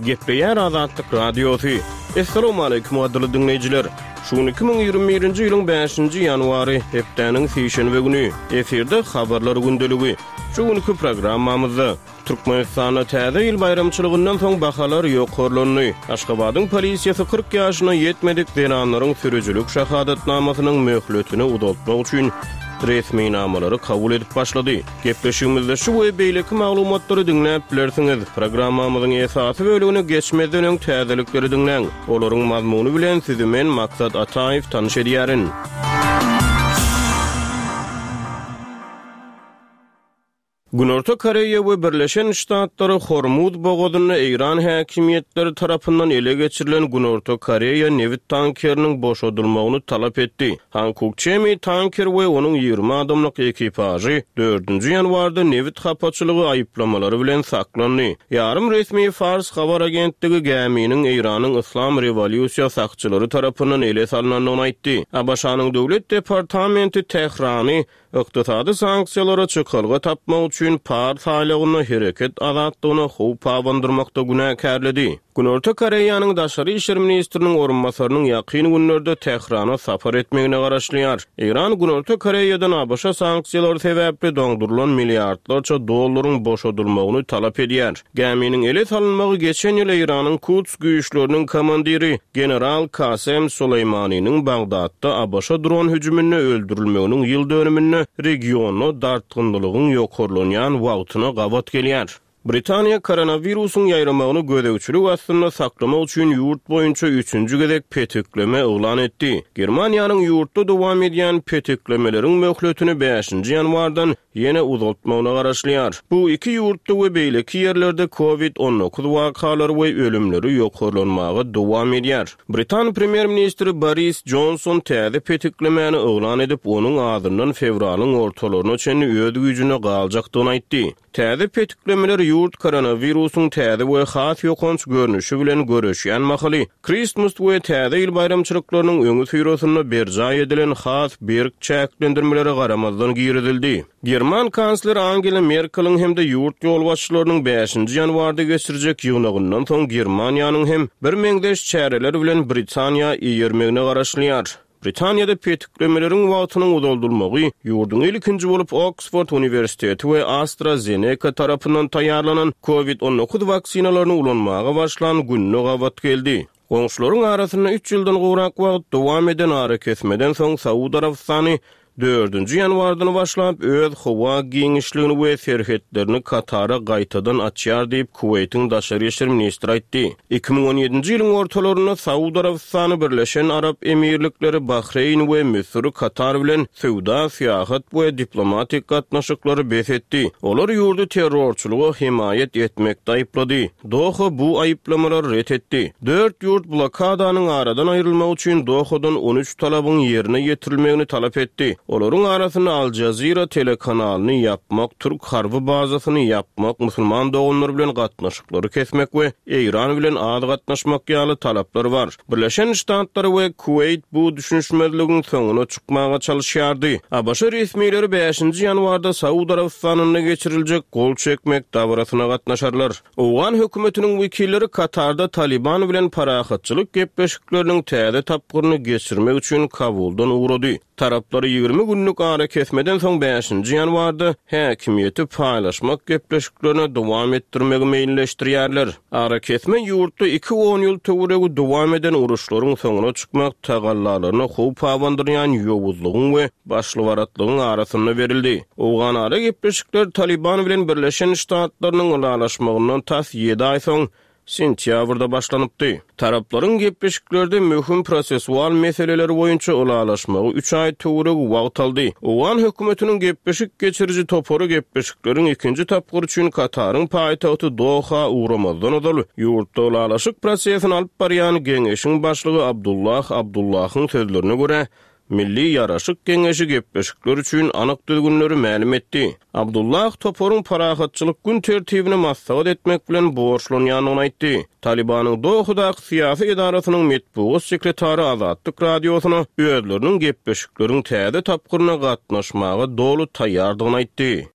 Gepleýär Azatlyk Radiosu. Assalamu alaykum adly dinleýijiler. Şu 2021-nji ýylyň 5-nji ýanwary hepdeniň sýşenbe güni eferde habarlar gündeligi. Şu günkü programmamyzda Türkmenistanda täze ýyl bayramçylygyndan soň bahalar ýokurlandy. Aşgabatyň polisiýasy 40 ýaşyna ýetmedik denanlaryň sürüjülük şahadatnamasynyň möhletini uzatmak üçin resmi namalary kabul edip başlady. Gepleşigimizde şu we beýleki maglumatlary dinläp bilersiňiz. Programmamyzyň esasy bölügine geçmeden öň täzelikleri dinläň. Olaryň mazmuny bilen sizi men Maksat Ataýew tanyş edýärin. Günorta Koreýa we Birleşen Ştatlary Hormuz bogadyny Iran häkimetleri tarapyndan ele geçirilen Günorta Koreýa nevit tankeriniň boşadylmagyny talap etdi. Hankuk Chemi tanker we onuň 20 adamlyk ekipajy 4-nji ýanwarda nevit hapaçylygy aýyplamalary bilen saklandy. Ýarym resmi Fars habar agentligi geminiň Iranyň Islam Rewolýusiýa sakçylary tarapyndan ele salynanyny aýtdy. Abaşanyň döwlet departamenti Tehrany iqtisady sanksiýalara çykylgy tapmak üçin par saýlagyny hereket azatlygyny howp pabandyrmakda günäkärledi. Günorta Koreýanyň daşary işler ministriniň orunbasarynyň ýakyn günlerde Tehrana safar etmegine garaşlýar. Iran Günorta Koreýadan abaşa sanksiýalar sebäpli doňdurulan milliardlarça dollaryň boşadylmagyny talap edýär. Geminiň ele salynmagy geçen ýyl Iranyň Quds güýçleriniň komandiri general Kasem Suleymanynyň Bagdatda abaşa dron hüjümini öldürilmeginiň ýyl dönümini regiony dartgyndylygyň ýokurlanýan wagtyna gabat gelýär. Britaniýa koronawirusyň ýaýramagyny gödäwçilik astyna saklamak üçin ýurt boýunça 3-nji gezek petikleme oglan etdi. Germaniýanyň ýurtda dowam edýän petiklemeleriň möhletini 5-nji ýanwardan ýene uzatmagyna garaşlýar. Bu iki ýurtda we beýleki ýerlerde COVID-19 wakalary we ölümleri ýokurlanmagy dowam edýär. Britan premier ministri Boris Johnson täze petiklemeni oglan edip onuň adyndan fevralyň ortalaryna çenli öz güýjüne galjakdygyny aýtdy. Täze petiklemeler ýurt koronawirusyň täze we has ýokunç görnüşi bilen göreşýän mahaly. Christmas we täze ýyl bayramçylyklarynyň öňü süýrosyna berjay edilen has berk çäklendirmeleri garamazdan giridildi. German kansler Angela Merkel'iň hem de ýurt ýolbaşçylarynyň 5-nji ýanwarda geçirijek ýygnagyndan soň Germaniýanyň hem bir meňdeş çäreler bilen Britaniýa ýermegine garaşlýar. Britaniýada petiklemelerin wagtynyň uzaldylmagy ýurdun ilkinji bolup Oxford Universiteti we AstraZeneca tarapyndan taýýarlanan COVID-19 vaksinalaryny ulanmaga başlan günne gabat geldi. Goňşularyň arasynda 3 ýyldan gowrak wagt dowam eden ara kesmeden soň Saudi Arabistany 4-nji ýanwardan başlap öz howa giňişligini we serhetlerini Katara gaýtadan açýar diýip Kuweytiň daşary işler ministri aýtdy. 2017-nji ýylyň ortalaryna Saudi Arabistany Birleşen Arap Emirlikleri, Bahreyn we Misr Katar bilen sowda, syýahat we diplomatik gatnaşyklary besetdi. Olar ýurdu terrorçylyga himayet etmekde aýyplady. Doha bu aýyplamalar ret etdi. 4 ýurt blokadanyň aradan aýrylmak üçin Dohadan 13 talabyň ýerine ýetirilmegini talap etdi. Olaryň arasynda Al Jazeera telekanalyny yapmak, Türk harby bazasyny yapmak, musulman doganlar bilen gatnaşyklary kesmek we Iran bilen az gatnaşmak ýaly talaplar bar. Birleşen Ştatlary we Kuweyt bu düşünşmezligiň soňuna çykmaga çalışýardy. Abaşa resmileri 5-nji ýanwarda Saudi Arabistanyna geçiriljek gol çekmek dawrasyna gatnaşarlar. Owgan hökümetiniň wekilleri Katarda Taliban bilen parahatçylyk gepleşikleriniň täze tapgyryny geçirmek üçin Kabuldan ugrady. Tarapları 20 günlük ara kesmeden soň 5-nji ýanwarda häkimiýeti paýlaşmak gepleşiklerini dowam etdirmegi meýilleşdirýärler. Ara kesme ýurtda 2-10 ýyl töweregi dowam eden uruşlaryň soňuna çykmak tagallalaryny howp pabandyrýan ýowuzlygyň we başlywaratlygyň arasynda berildi. Owgan ara gepleşikler Taliban bilen Birleşen Ştatlarynyň ulalaşmagyndan tas 7 aý soň sentýabrda başlanypdy. Taraplaryň gepleşiklerde möhüm prosesual meseleleri boýunça ulalaşmagy 3 aý töwereg wagt aldy. Owgan hökümetiniň gepleşik geçiriji toporu gepleşikleriň ikinji tapgyr üçin Kataryň paýtagty Doha uğramazdan odaly. Ýurtda ulalaşyk prosesini alyp barýan geňeşiň başlygy Abdullahyň sözlerine görä, Milli Ýaraşyk Geňeşi gepleşikler üçin anyk düzgünleri ma'lum etdi. Abdullah toporuň parahatçylyk gün tertibine maslahat etmek bilen borçlanýanyny aýtdy. Talibanyň Dohadaky syýasy idarasynyň metbuat sekretary Azatlyk radiosyna özleriniň gepleşikleriniň täze tapgyryna gatnaşmaga dolu taýýardygyny aýtdy.